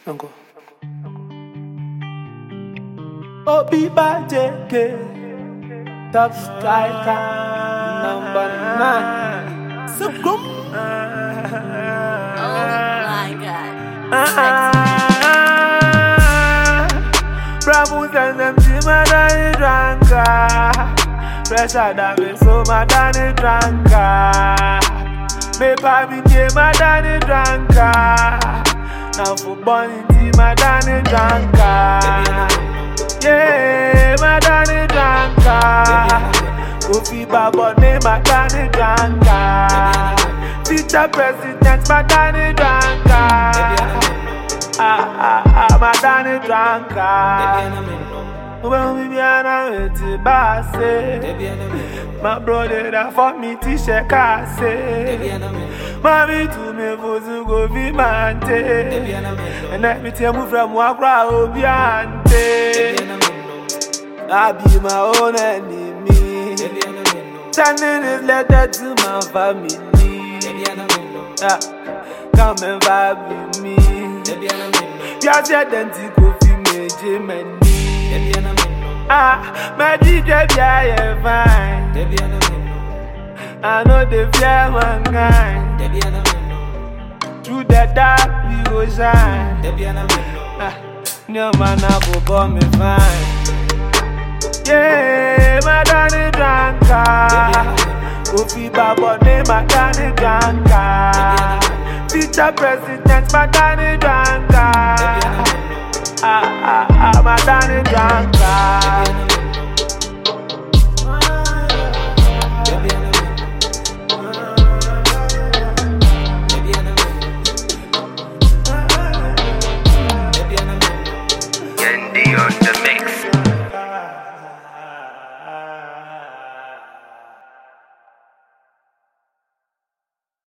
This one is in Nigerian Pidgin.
Uncle. Obiba JK, top striker, number 9. Subgum. Oh my God. Bramus and them see my daddy dranka. Pressure that me so my daddy dranka. Me papi gave my daddy dranka. Now for born tea my daddy dranka. Yeah, my daddy dranka. Kofi Babo name my daddy dranka. Future president my daddy dranka. My daddy dranka. When we be on a way to Basse, my brother that for me t-shirt casse. Mommy to me for to go be mante. And let me tell you from Wakra Obiante. I be my own enemy. Sending this letter to my family. Come and vibe with me. Just your denti coffee major man. My DJ be fine. I know the fear mankind. Through the dark we go shine. No man I go call me fine. Yeah, my daddy dranka. Kofi Babo name my daddy dranka. Future president my daddy dranka.